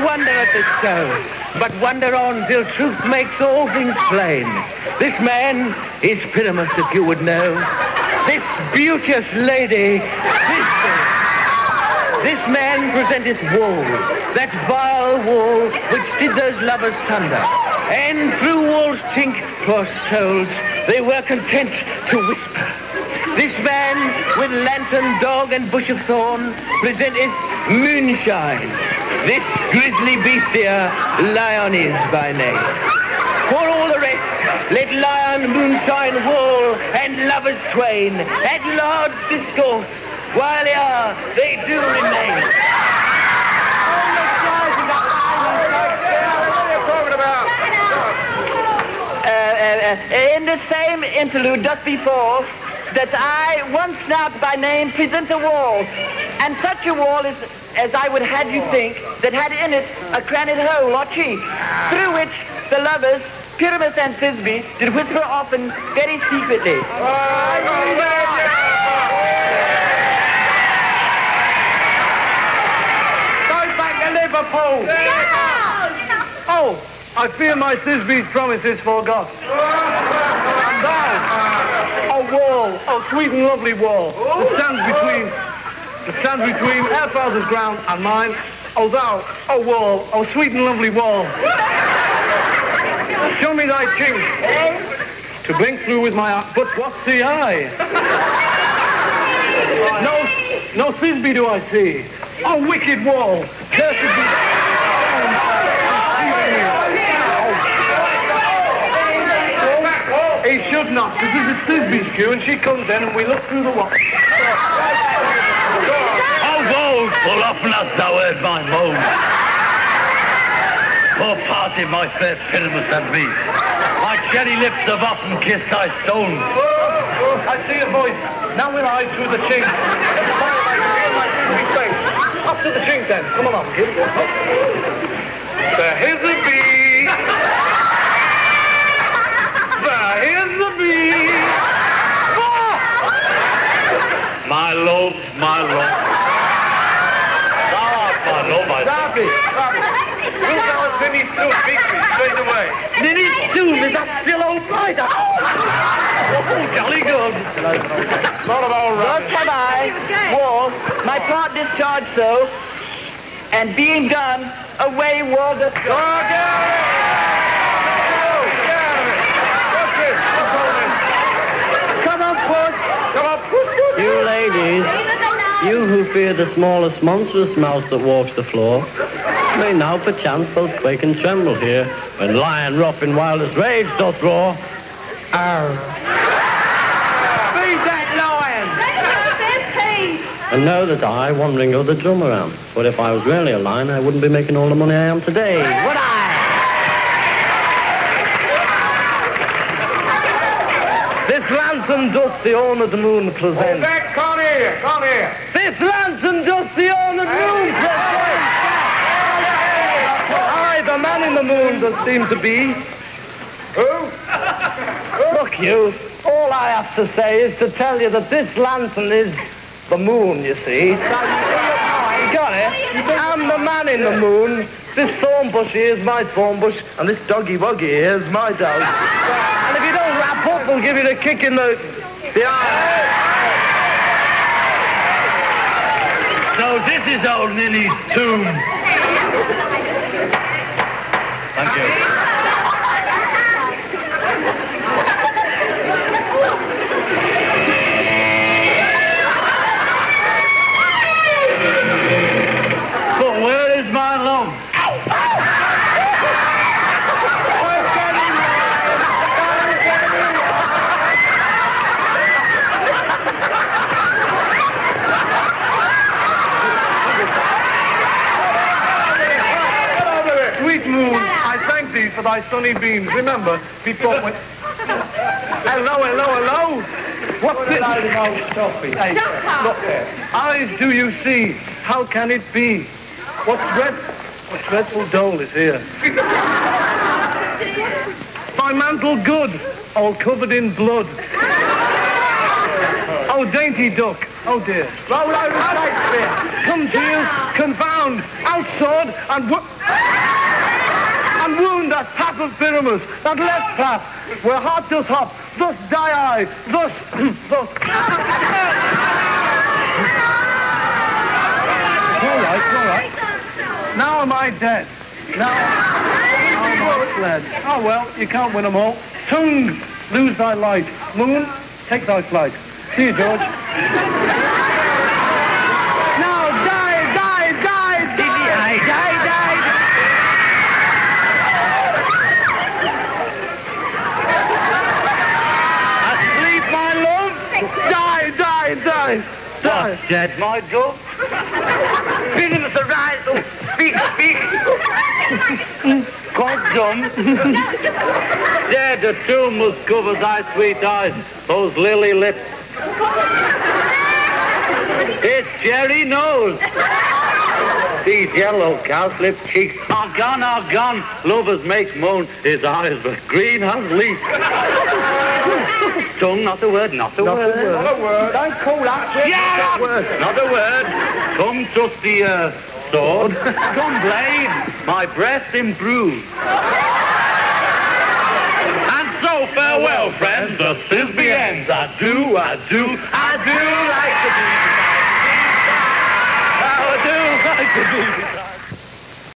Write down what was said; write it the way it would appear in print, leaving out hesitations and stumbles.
wonder at this show, but wonder on till truth makes all things plain. This man is Pyramus, if you would know. This beauteous lady, this man presenteth woe, that vile woe which did those lovers sunder. And through woe's chink, poor souls, they were content to whisper. This man with lantern, dog, and bush of thorn presenteth moonshine. This grisly beast here, Lion is by name. For all the rest, let Lion, moonshine, wool, and lovers twain at large discourse, while here they do remain. In the same interlude just before, that I once now by name present a wall, and such a wall is, as I would have you think, that had in it a granite hole or cheek, through which the lovers, Pyramus and Thisbe, did whisper often very secretly. Go back to Liverpool! Oh, I fear my Thisbe's promise is forgot. And thou, oh wall, oh sweet and lovely wall, that stands between our father's ground and mine. Oh thou, oh wall, oh sweet and lovely wall. Show me thy chink to blink through with my eye. But what's the eye? No Thisbe do I see. Oh wicked wall, cursed be. He should not, because this is Thisbe's cue, and she comes in, and we look through the wall. Oh, woe, full often hast thou heard my moan. Poor party, my fair Pyramus and me. My cherry lips have often kissed thy stones. I see a voice. Now will I through the chink. Up to the chink, then. Come along, kid. There is a bee. Here's the bee. Oh! My love, my love. Thou art my love, I Darby. Look how it's Ninny's tomb. Beat me straight away. Ninny's tomb, is that still old Friday? Oh, jolly good. Not about right. Thus have I, Wall, my part discharged so, and being done, away Wall doth go. You ladies, you who fear the smallest monstrous mouse that walks the floor, may now perchance both quake and tremble here, when lion rough in wildest rage doth roar. Arr. Feed that lion! And know that I, wandering o'er the drum around, for if I was really a lion, I wouldn't be making all the money I am today, would I? This lantern doth the honoured moon present. Come here. This lantern doth the honoured moon present. I, the man in the moon, does seem to be. Who? Look, you. All I have to say is to tell you that this lantern is the moon, you see. You got it? I'm the man in the moon. This thorn bush here is my thorn bush, and this doggy woggy here is my dog. And if you don't wrap up, we'll give you the kick in the eye. So this is old Ninny's tomb. Thank you. But where is my love? Sweet moon, I thank thee for thy sunny beams. Remember, before when... Hello. What's this? Hey, look there. Eyes do you see? How can it be? What dreadful dole is here? My mantle good, all covered in blood. Oh, dainty duck. Oh, dear. Roll over Shakespeare. Come to you, confound, out sword, and... Turn that path of Pyramus, that left path, where heart does hop, thus die I, thus. All right. Now am I dead? Now am I fled? Oh well, you can't win them all. Tongue, lose thy light. Moon, take thy flight. See you, George. Now die. Asleep, my love? Die. What, dead, my dove? Pyramus, arise. Oh, speak. Quite dumb. Dead, a tomb must cover thy sweet eyes, those lily lips. It's Jerry Nose. These yellow cowslip cheeks are gone. Lovers make moan, his eyes but green as leaf. Tongue, not a word. Don't call that. Yeah, not a word. Come, trusty sword. Come, blade. My breast improves. And so farewell, friends. Thus Thisbe ends. I do like to be. I do like to be.